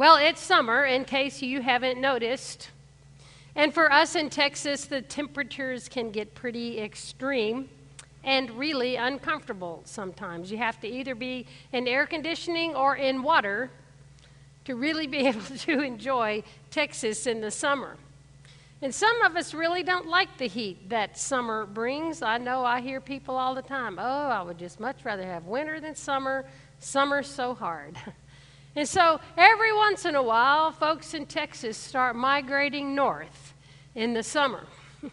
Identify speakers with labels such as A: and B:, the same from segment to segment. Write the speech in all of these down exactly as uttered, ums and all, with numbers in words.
A: Well, it's summer, in case you haven't noticed. And for us in Texas, the temperatures can get pretty extreme and really uncomfortable sometimes. You have to either be in air conditioning or in water to really be able to enjoy Texas in the summer. And some of us really don't like the heat that summer brings. I know I hear people all the time, oh, I would just much rather have winter than summer. Summer's so hard. And so every once in a while, folks in Texas start migrating north in the summer.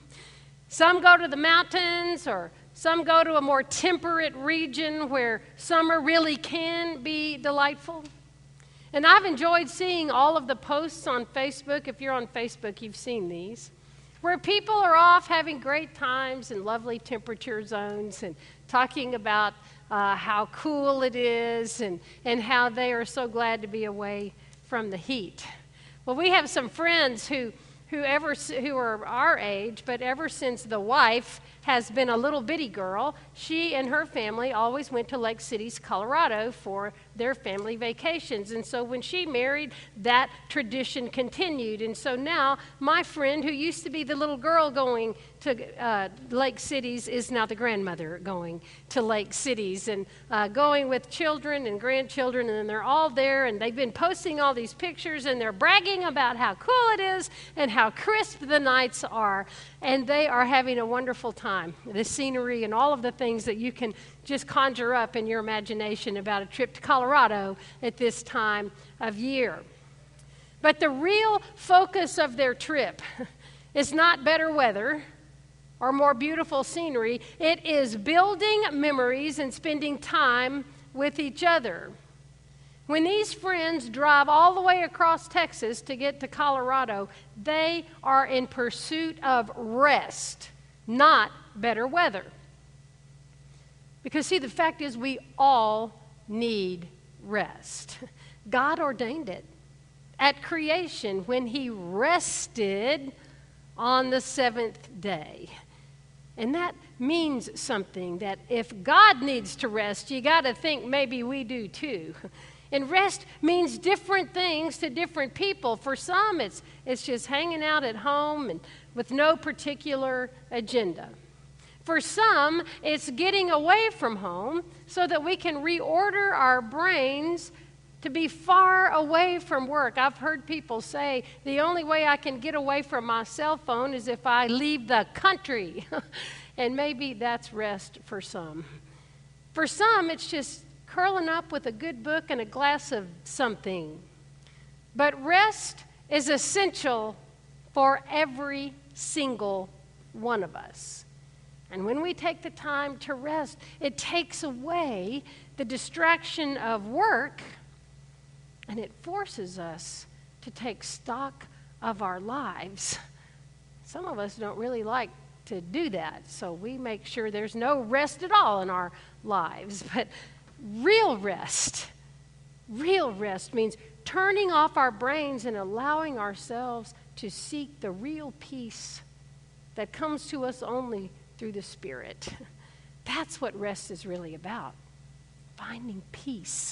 A: Some go to the mountains, or some go to a more temperate region where summer really can be delightful. And I've enjoyed seeing all of the posts on Facebook. If you're on Facebook, you've seen these, where people are off having great times in lovely temperature zones and talking about uh, how cool it is and, and how they are so glad to be away from the heat. Well, we have some friends who, who, ever, who are our age, but ever since the wife has been a little bitty girl, she and her family always went to Lake Cities, Colorado for their family vacations. And so when she married, that tradition continued. And so now my friend, who used to be the little girl going to uh, Lake Cities, is now the grandmother going to Lake Cities and uh, going with children and grandchildren. And they're all there, and they've been posting all these pictures, and they're bragging about how cool it is and how crisp the nights are. And they are having a wonderful time. The scenery and all of the things that you can just conjure up in your imagination about a trip to Colorado at this time of year. But the real focus of their trip is not better weather or more beautiful scenery. It is building memories and spending time with each other. When these friends drive all the way across Texas to get to Colorado, they are in pursuit of rest, not better weather. Because, see, the fact is we all need rest. God ordained it at creation when He rested on the seventh day. And that means something, that if God needs to rest, you got to think maybe we do too. And rest means different things to different people. For some, it's, it's just hanging out at home and with no particular agenda. For some, it's getting away from home so that we can reorder our brains to be far away from work. I've heard people say, the only way I can get away from my cell phone is if I leave the country. And maybe that's rest for some. For some, it's just curling up with a good book and a glass of something. But rest is essential for every single one of us. And when we take the time to rest, it takes away the distraction of work, and it forces us to take stock of our lives. Some of us don't really like to do that, so we make sure there's no rest at all in our lives. But real rest, real rest means turning off our brains and allowing ourselves to seek the real peace that comes to us only through the Spirit. That's what rest is really about. Finding peace.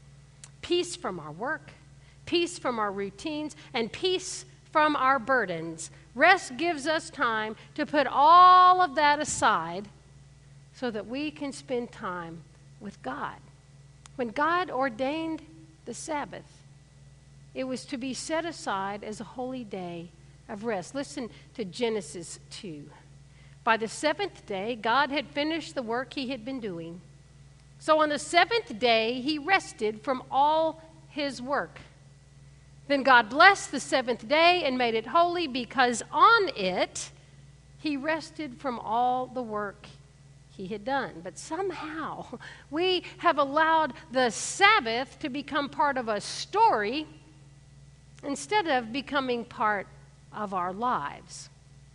A: Peace from our work, peace from our routines, and peace from our burdens. Rest gives us time to put all of that aside so that we can spend time with God. When God ordained the Sabbath, it was to be set aside as a holy day of rest. Listen to Genesis two. By the seventh day, God had finished the work He had been doing. So on the seventh day, He rested from all His work. Then God blessed the seventh day and made it holy, because on it He rested from all the work He had done. But somehow we have allowed the Sabbath to become part of a story instead of becoming part of our lives.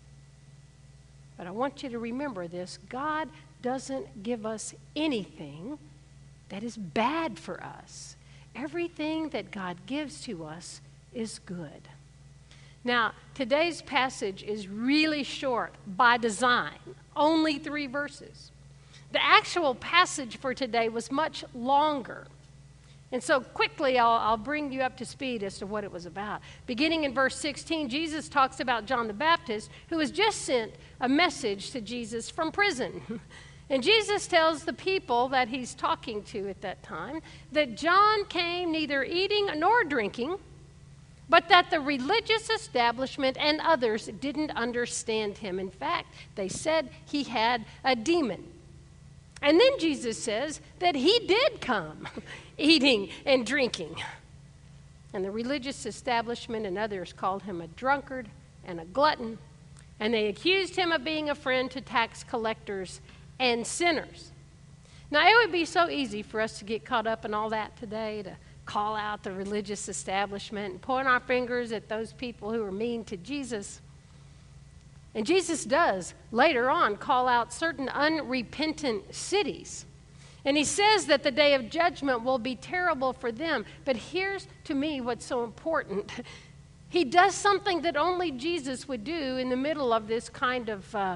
A: But I want you to remember this. God doesn't give us anything that is bad for us. Everything that God gives to us is good. Now, today's passage is really short by design, only three verses. The actual passage for today was much longer. And so quickly, I'll, I'll bring you up to speed as to what it was about. Beginning in verse sixteen, Jesus talks about John the Baptist, who has just sent a message to Jesus from prison. And Jesus tells the people that he's talking to at that time that John came neither eating nor drinking, but that the religious establishment and others didn't understand him. In fact, they said he had a demon. And then Jesus says that he did come eating and drinking. And the religious establishment and others called him a drunkard and a glutton. And they accused him of being a friend to tax collectors and sinners. Now, it would be so easy for us to get caught up in all that today, to call out the religious establishment and point our fingers at those people who are mean to Jesus. And Jesus does, later on, call out certain unrepentant cities. And he says that the day of judgment will be terrible for them. But here's, to me, what's so important. He does something that only Jesus would do in the middle of this kind of uh,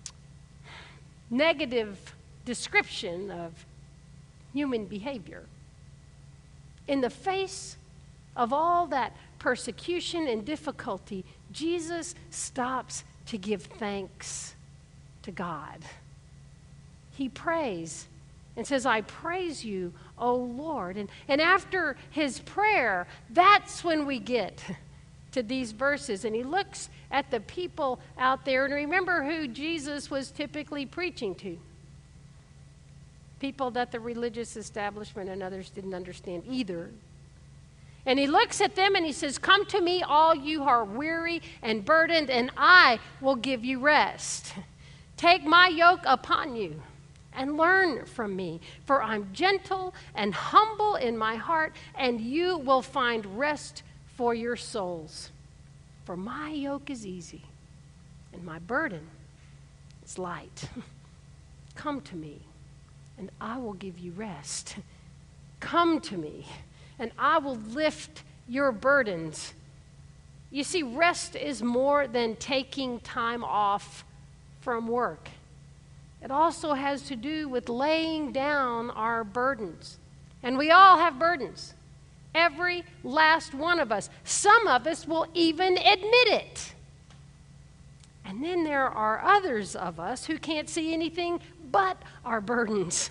A: negative description of human behavior. In the face of all that persecution and difficulty, Jesus stops to give thanks to God. He prays and says, I praise you, O Lord. And, and after his prayer, that's when we get to these verses. And he looks at the people out there. And remember who Jesus was typically preaching to. People that the religious establishment and others didn't understand either. And he looks at them and he says, come to me, all you who are weary and burdened, and I will give you rest. Take my yoke upon you and learn from me, for I'm gentle and humble in my heart, and you will find rest for your souls. For my yoke is easy and my burden is light. Come to me and I will give you rest. Come to me and I will lift your burdens. You see, rest is more than taking time off from work. It also has to do with laying down our burdens. And we all have burdens. Every last one of us. Some of us will even admit it. And then there are others of us who can't see anything but our burdens.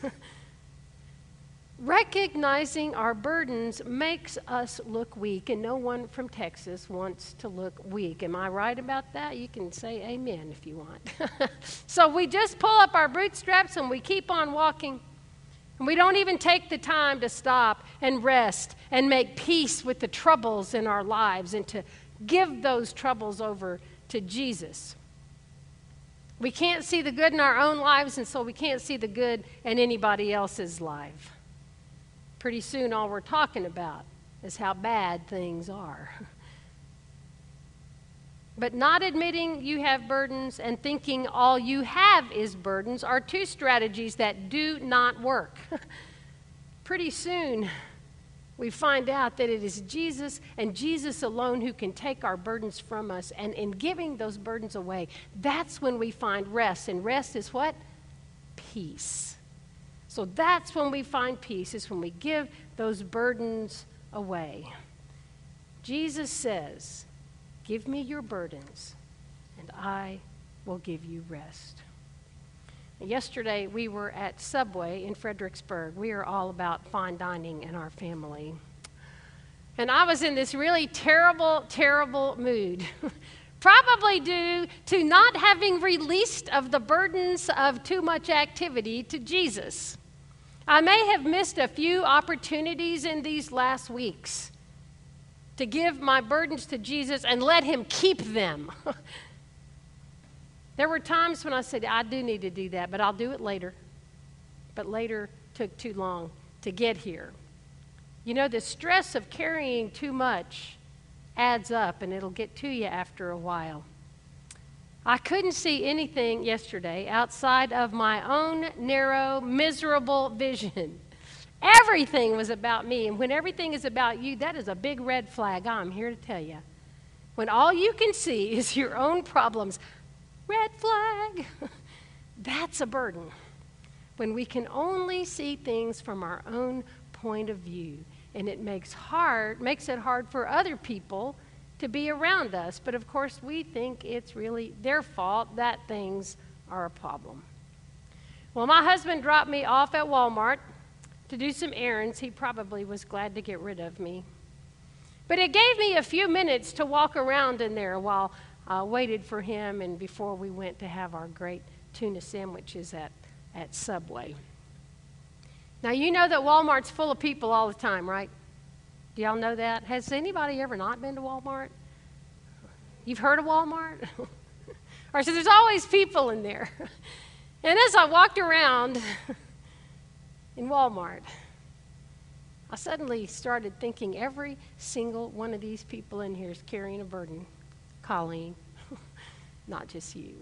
A: Recognizing our burdens makes us look weak, and no one from Texas wants to look weak. Am I right about that? You can say amen if you want. So we just pull up our bootstraps and we keep on walking. And we don't even take the time to stop and rest and make peace with the troubles in our lives and to give those troubles over to Jesus. We can't see the good in our own lives, and so we can't see the good in anybody else's life. Pretty soon all we're talking about is how bad things are. But not admitting you have burdens and thinking all you have is burdens are two strategies that do not work. Pretty soon we find out that it is Jesus and Jesus alone who can take our burdens from us. And in giving those burdens away, that's when we find rest. And rest is what? Peace. So that's when we find peace, is when we give those burdens away. Jesus says, give me your burdens, and I will give you rest. Yesterday, we were at Subway in Fredericksburg. We are all about fine dining in our family. And I was in this really terrible, terrible mood. Probably due to not having released of the burdens of too much activity to Jesus. I may have missed a few opportunities in these last weeks to give my burdens to Jesus and let him keep them. There were times when I said, I do need to do that, but I'll do it later. But later took too long to get here. You know, the stress of carrying too much adds up, and it'll get to you after a while. I couldn't see anything yesterday outside of my own narrow, miserable vision. Everything was about me, and when everything is about you, that is a big red flag, I'm here to tell you. When all you can see is your own problems, red flag, that's a burden. When we can only see things from our own point of view, and it makes hard, makes it hard for other people to be around us. But of course, we think it's really their fault that things are a problem. Well, my husband dropped me off at Walmart to do some errands. He probably was glad to get rid of me. But it gave me a few minutes to walk around in there while I waited for him and before we went to have our great tuna sandwiches at, at Subway. Now, you know that Walmart's full of people all the time, right? Do y'all know that? Has anybody ever not been to Walmart? You've heard of Walmart? Or so there's always people in there. And as I walked around in Walmart, I suddenly started thinking every single one of these people in here is carrying a burden. Colleen, not just you.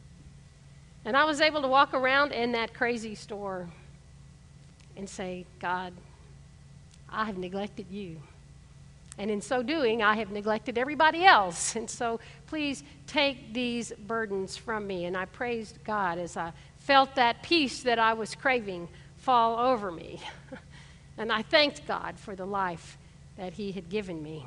A: And I was able to walk around in that crazy store and say, God, I have neglected you. And in so doing, I have neglected everybody else. And so please take these burdens from me. And I praised God as I felt that peace that I was craving fall over me. And I thanked God for the life that he had given me.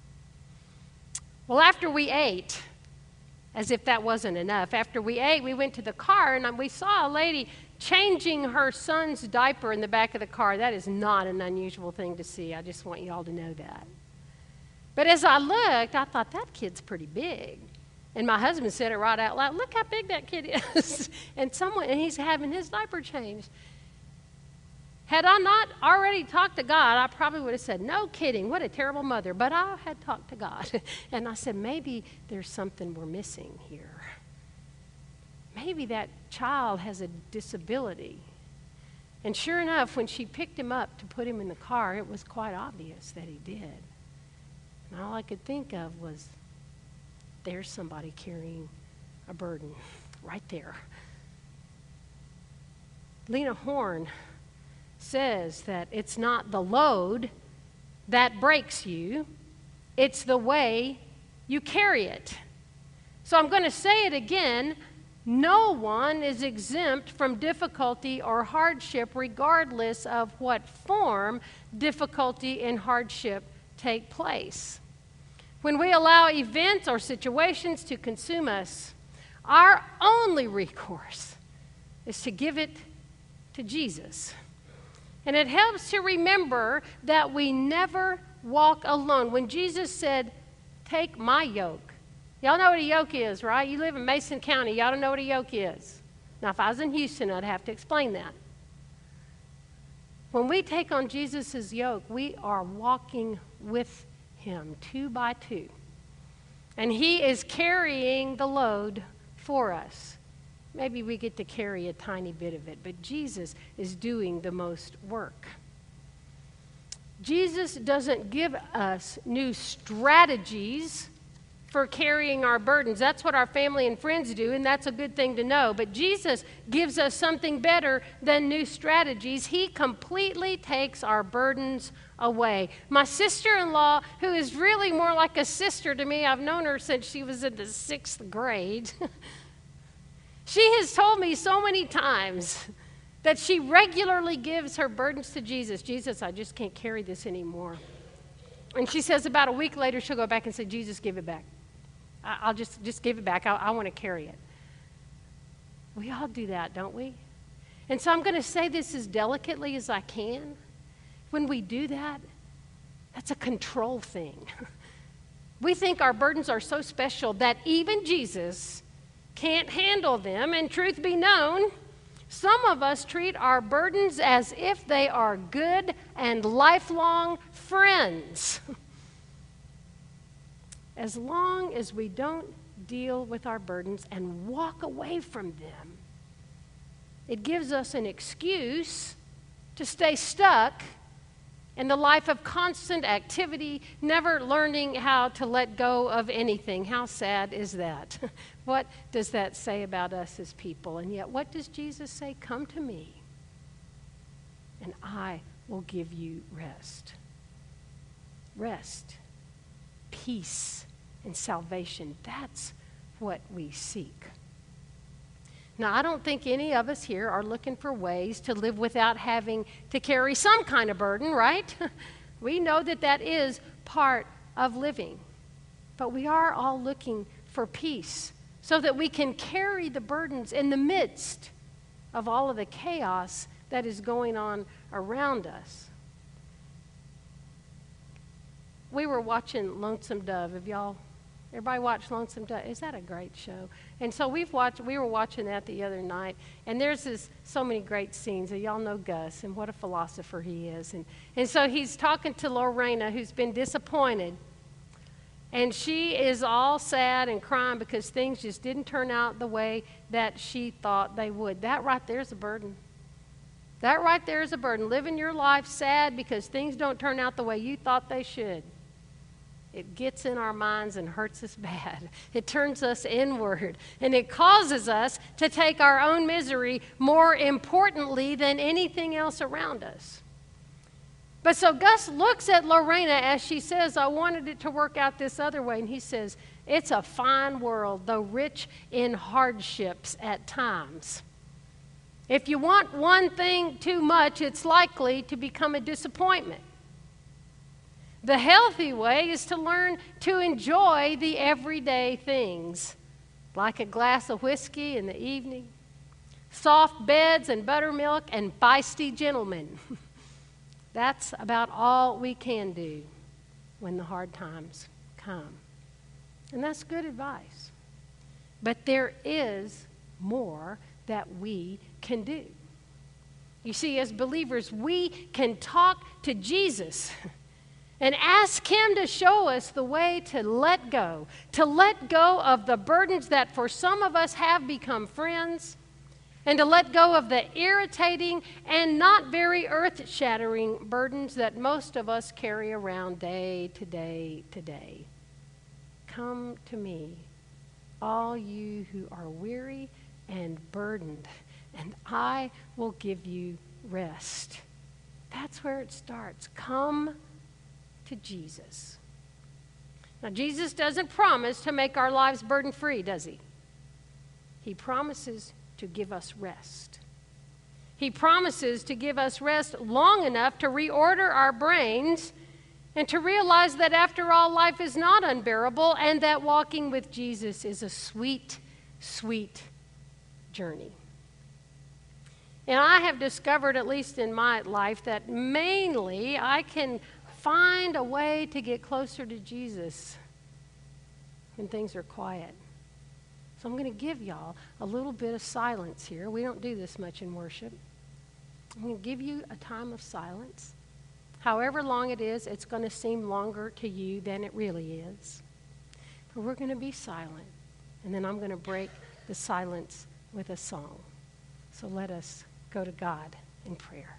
A: Well, after we ate, as if that wasn't enough, after we ate, we went to the car and we saw a lady changing her son's diaper in the back of the car. That is not an unusual thing to see. I just want you all to know that. But as I looked, I thought, that kid's pretty big. And my husband said it right out loud, look how big that kid is. and someone, and he's having his diaper changed. Had I not already talked to God, I probably would have said, no kidding, what a terrible mother. But I had talked to God. And I said, maybe there's something we're missing here. Maybe that child has a disability. And sure enough, when she picked him up to put him in the car, it was quite obvious that he did. And all I could think of was, there's somebody carrying a burden right there. Lena Horne says that it's not the load that breaks you, it's the way you carry it. So I'm going to say it again. No one is exempt from difficulty or hardship, regardless of what form difficulty and hardship take place. When we allow events or situations to consume us, our only recourse is to give it to Jesus. And it helps to remember that we never walk alone. When Jesus said, take my yoke. Y'all know what a yoke is, right? You live in Mason County. Y'all don't know what a yoke is. Now, if I was in Houston, I'd have to explain that. When we take on Jesus' yoke, we are walking with him two by two. And he is carrying the load for us. Maybe we get to carry a tiny bit of it, but Jesus is doing the most work. Jesus doesn't give us new strategies for carrying our burdens. That's what our family and friends do, and that's a good thing to know. But Jesus gives us something better than new strategies. He completely takes our burdens away. My sister-in-law, who is really more like a sister to me, I've known her since she was in the sixth grade. She has told me so many times that she regularly gives her burdens to Jesus. Jesus, I just can't carry this anymore. And she says about a week later, she'll go back and say, Jesus, give it back. I'll just, just give it back. I, I want to carry it. We all do that, don't we? And so I'm going to say this as delicately as I can. When we do that, that's a control thing. We think our burdens are so special that even Jesus can't handle them. And truth be known, some of us treat our burdens as if they are good and lifelong friends. As long as we don't deal with our burdens and walk away from them, it gives us an excuse to stay stuck in the life of constant activity, never learning how to let go of anything. How sad is that? What does that say about us as people? And yet, what does Jesus say? Come to me, and I will give you rest. Rest, peace, and salvation. That's what we seek. Now, I don't think any of us here are looking for ways to live without having to carry some kind of burden, right? We know that that is part of living. But we are all looking for peace so that we can carry the burdens in the midst of all of the chaos that is going on around us. We were watching Lonesome Dove. Have y'all, everybody watched Lonesome Dove? Is that a great show? And so we've watched, we were watching that the other night, and there's this, so many great scenes. And y'all know Gus, and what a philosopher he is. And, and so he's talking to Lorena, who's been disappointed. And she is all sad and crying because things just didn't turn out the way that she thought they would. That right there is a burden. That right there is a burden. Living your life sad because things don't turn out the way you thought they should. It gets in our minds and hurts us bad. It turns us inward. And it causes us to take our own misery more importantly than anything else around us. But so Gus looks at Lorena as she says, I wanted it to work out this other way. And he says, it's a fine world, though rich in hardships at times. If you want one thing too much, it's likely to become a disappointment. The healthy way is to learn to enjoy the everyday things, like a glass of whiskey in the evening, soft beds and buttermilk and feisty gentlemen. That's about all we can do when the hard times come. And that's good advice. But there is more that we can do. You see, as believers, we can talk to Jesus and ask him to show us the way to let go, to let go of the burdens that for some of us have become friends, and to let go of the irritating and not very earth-shattering burdens that most of us carry around day to day to day. Come to me, all you who are weary and burdened, and I will give you rest. That's where it starts. Come to Jesus. Now, Jesus doesn't promise to make our lives burden-free, does he? He promises to give us rest. He promises to give us rest long enough to reorder our brains and to realize that after all, life is not unbearable and that walking with Jesus is a sweet, sweet journey. And I have discovered, at least in my life, that mainly I can find a way to get closer to Jesus when things are quiet. So I'm going to give y'all a little bit of silence here. We don't do this much in worship. I'm going to give you a time of silence. However long it is, it's going to seem longer to you than it really is. But we're going to be silent, and then I'm going to break the silence with a song. So let us go to God in prayer.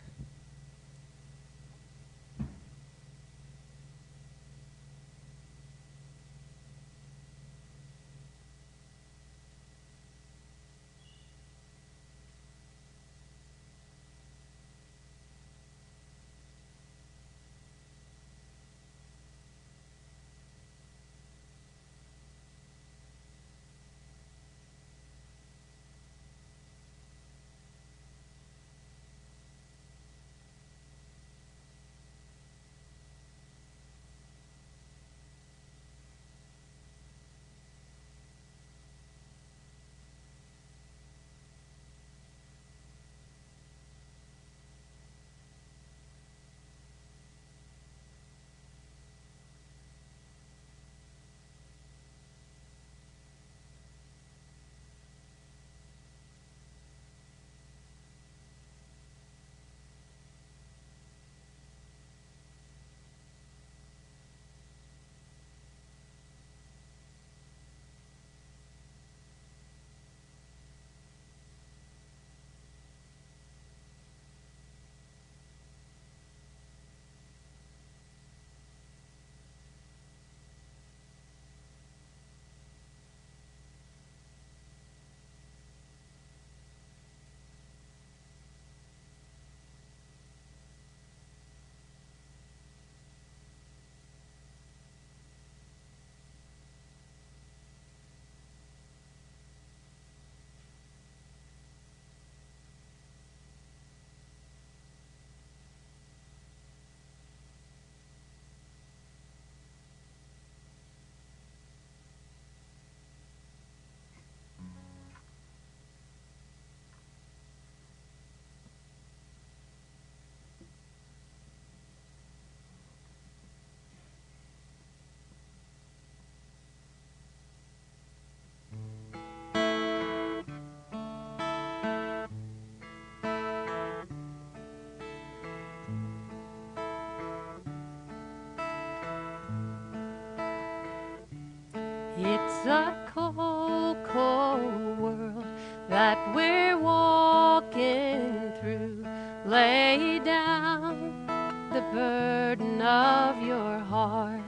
A: It's a cold, cold world that we're walking through. Lay down the burden of your heart.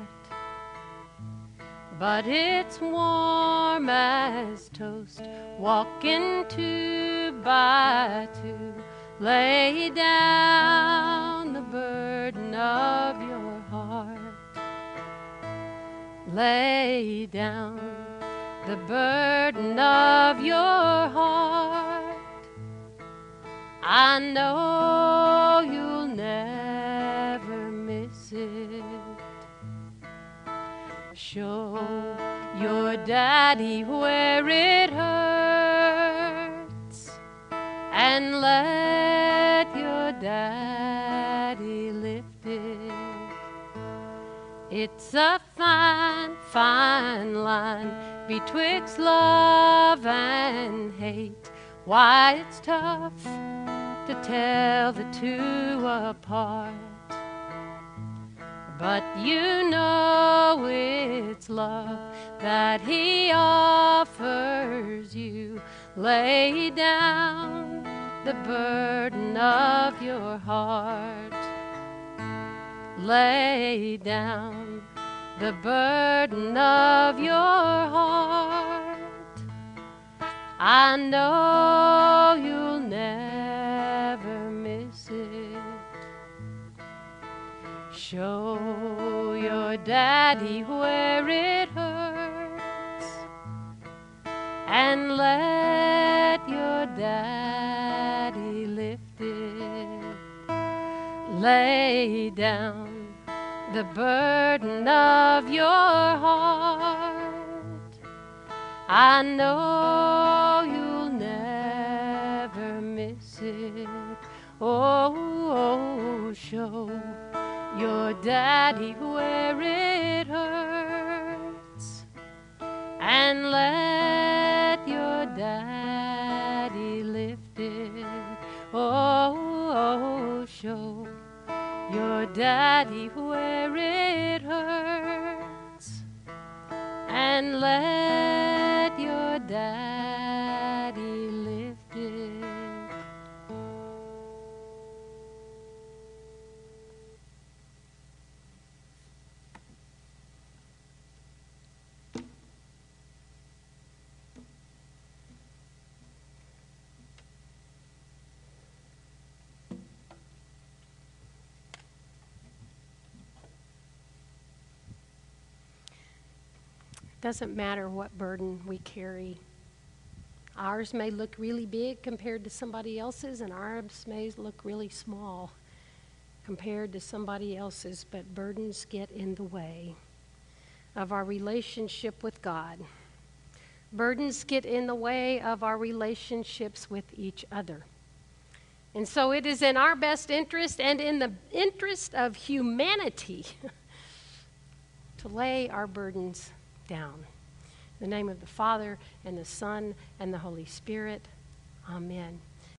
A: But it's warm as toast, walking two by two. Lay down the burden of your heart. Lay down the burden of your heart. I know you'll never miss it. Show your daddy where it hurts, and let your daddy lift it. It's a fine, fine line betwixt love and hate. Why, it's tough to tell the two apart. But you know it's love that he offers you. Lay down the burden of your heart. Lay down the burden of your heart. I know you'll never miss it. Show your daddy where it hurts, and let your daddy lift it. Lay down the burden of your heart. I know you'll never miss it. Oh, oh, show your daddy where it hurts, and let your daddy lift it. Oh, oh, show your daddy where it hurts, and let your daddy lift it. Doesn't matter what burden we carry. Ours may look really big compared to somebody else's, and ours may look really small compared to somebody else's, but burdens get in the way of our relationship with God. Burdens get in the way of our relationships with each other. And so it is in our best interest and in the interest of humanity to lay our burdens down. In the name of the Father, and the Son, and the Holy Spirit. Amen.